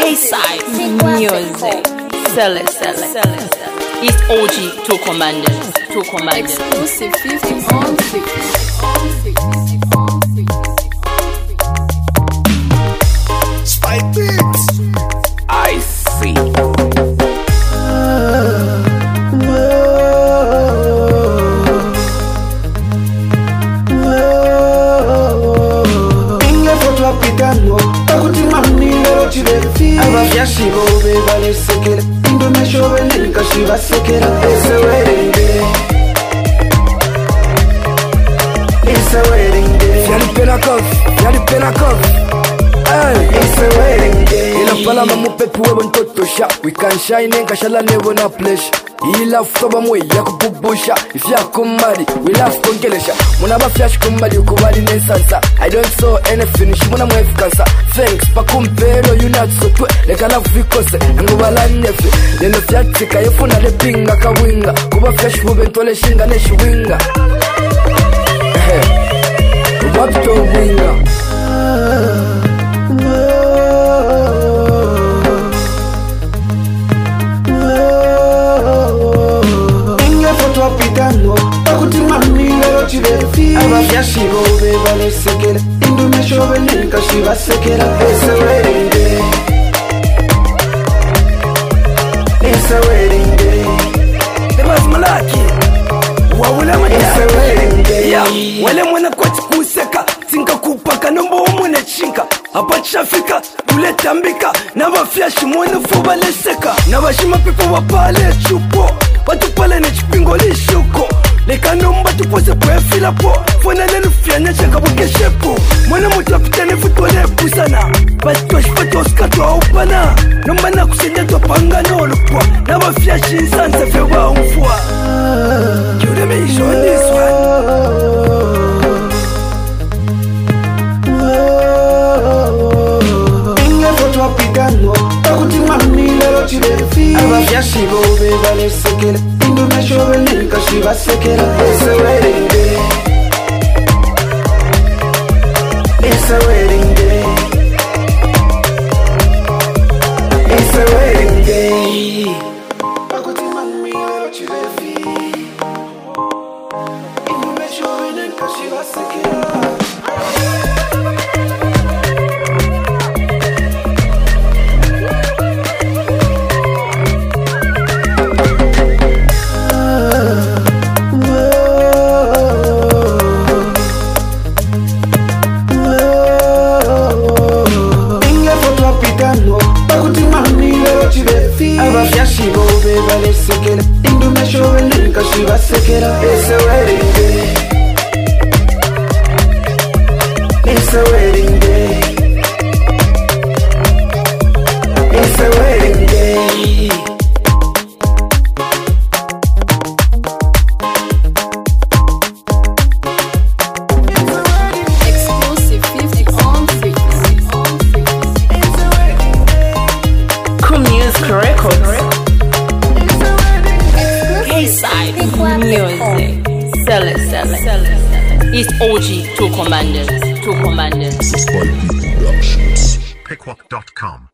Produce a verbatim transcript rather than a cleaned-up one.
K-Side Music. Sell it, sell it, sell it, sell it. It's O G, two commanders, two commanders. Exclusive fifty on six. Spike Beats. I see. Abafyashi bobe balesekera Indomesho belenka shibasekera It's a wedding day It's a wedding day Yali pena kof, yali pena kof. It's a wedding day Inapala mamupepu wewe ntoto sha. We can shine and kashala never na pleasure. He love toba mwe ya kububusha. If ya kumari, we love kongelesha. Muna ba flash kumari ukubali nensansa. I don't saw anything, shimuna mwe fikansa. Thanks, pa kumpero you not so twe. Leka love vikose, ngubala nefe. Neno fyatika yefuna le pinga kawinga. Kuba flash hube ntole shinga ne shiwinga. Wapto winga. Abafyashi bobe balesekera Indomesho belenka shibasekera It's a wedding day It's a wedding day Debaz malaki Wawula mata It's a wedding day Yeah, wale mwana kwa kuseka Tinka kupaka nombo umune chinka Hapa chafika, tuleta mbika Naba fyashi mwana fuba leseka Naba shima pipo wapale chupo Watu pale ne chipingo li shuko Leka nomba tupose kwe fila po Fwana nenu fyanya chaka wake shepo Mwana mutu apitane futwale pusana Basi toshi pato skato wa upana Nomba na kusenya tuwa panga nolupwa Naba fyashi insansa fewa umfua You let me show this one Abafyashi bobe balesekera Indomesho belenka shibasekera It's a wedding day It's a wedding day It's a wedding day Indomesho belenka shibasekera Abafyashi bobe balesekera Indomesho belenka shibasekera It's a wedding day It's a wedding day It's a wedding day Exclusive fifty on six. Music Records. K-Side Music. Sell it, sell it, sell it, sell it. It's O G, two commanders, two commanders. Spike Beats Productions. Pickwack dot com